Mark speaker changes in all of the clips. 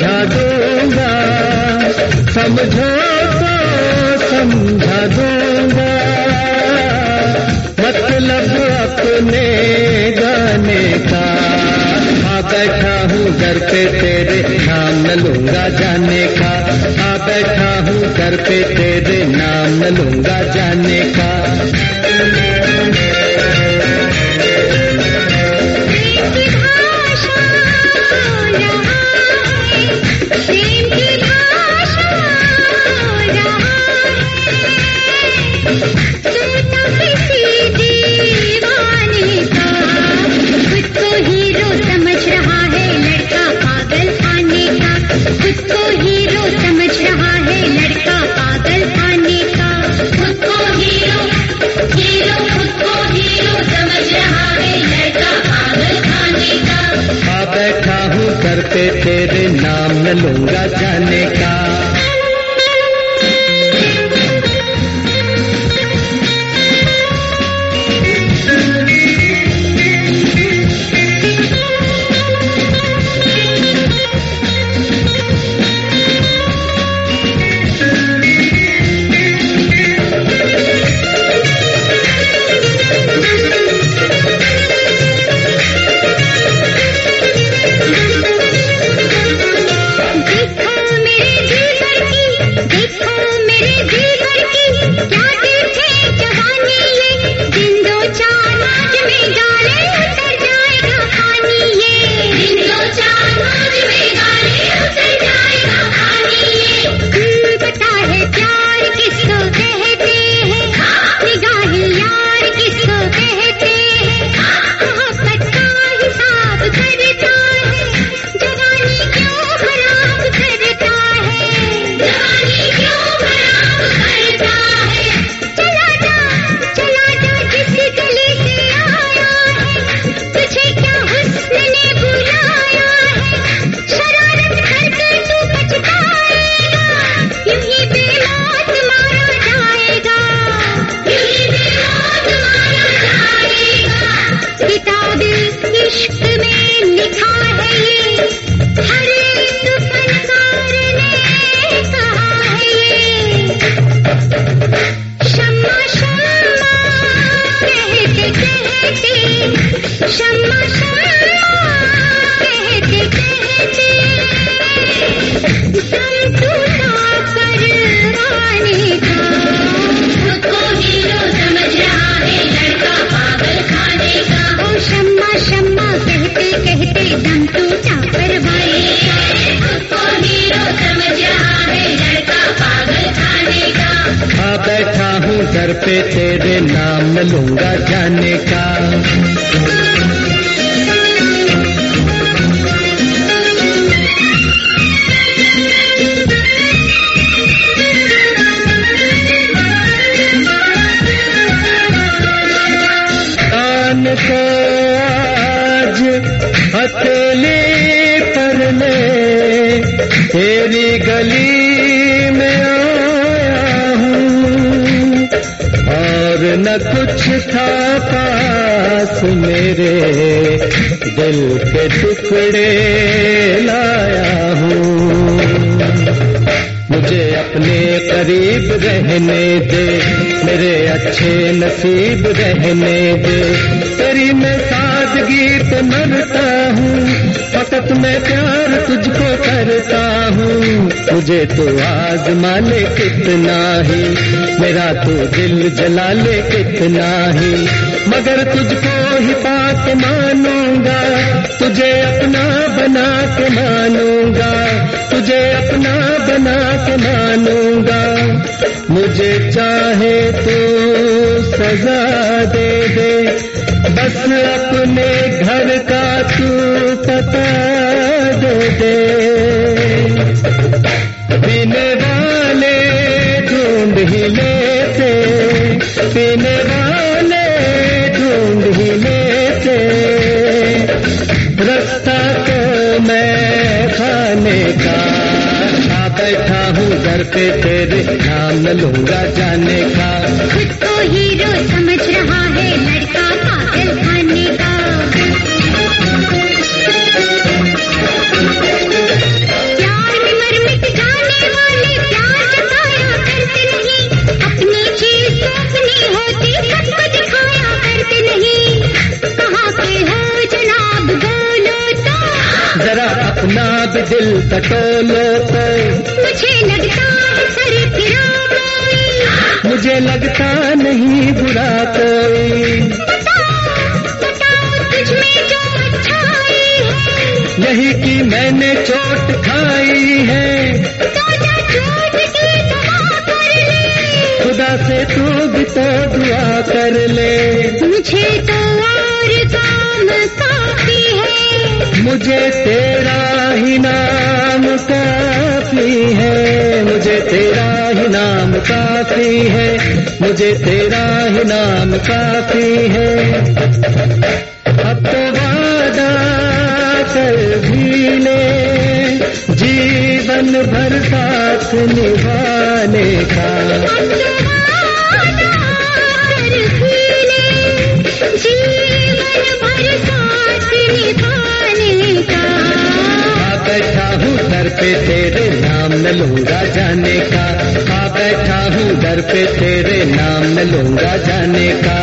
Speaker 1: समझा दूंगा, समझो तो समझा दूंगा, मतलब अपने गाने का। आ बैठा हूँ घर पे तेरे, नाम न लूंगा जाने का। आ बैठा हूँ घर पे तेरे, नाम न लूंगा जाने का। तेरे नाम न लूंगा जाने का। घर पे तेरे नाम न लूंगा जाने का। कान को आज अकेले पर मैं तेरी गली में आया हूँ, और न कुछ था पास मेरे दिल के टुकड़े लाया हूँ। मुझे अपने करीब रहने दे, मेरे अच्छे नसीब रहने दे। तेरी मैं सादगी पे मरता हूँ, फकत मैं प्यार तुझको करता हूँ। मुझे तो आज़मा ले कितना ही, मेरा तो दिल जला ले कितना ही, मगर तुझको ही पाक मानूंगा, तुझे अपना बना के मानूंगा, तुझे अपना बना के मानूंगा। मुझे चाहे तो सजा दे दे, बस अपने घर का तू पता दे दे। पीने वाले ढूंढ ही लेते, पीने वाले ढूंढ ही लेते, रास्ता तो मैं खाने का। बैठा हूँ घर पे तेरे नाम न लूंगा जाने का।
Speaker 2: खुद को हीरो समझ रहा है लड़का पागल खाने का।
Speaker 1: दिल टटोलो तो
Speaker 2: मुझे लगता है सर फिरा कोई,
Speaker 1: मुझे लगता नहीं बुरा कोई।
Speaker 2: बताओ तुझ में जो अच्छाई है,
Speaker 1: यही कि मैंने चोट खाई है।
Speaker 2: तो जा चोट की दवा कर ले,
Speaker 1: खुदा से तू भी तो दुआ कर ले।
Speaker 2: मुझे तो और काम काफी है,
Speaker 1: मुझे तेरा ही नाम काफी है, मुझे तेरा ही नाम काफी है, मुझे तेरा ही नाम काफी है। अब तो वादा कर भी ले जीवन भर साथ निभाने का।
Speaker 2: जीवन भर साथ निभाने का।
Speaker 1: आ बैठा हूँ दर पे तेरे नाम न लूंगा जाने का। आ बैठा हूँ दर पे तेरे नाम न लूंगा जाने का।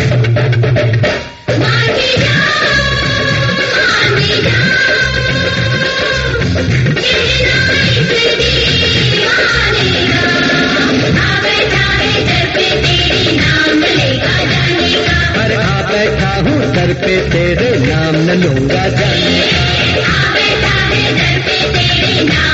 Speaker 1: अरे आ बैठा हूँ दर पे तेरे नाम न लूंगा जाने का।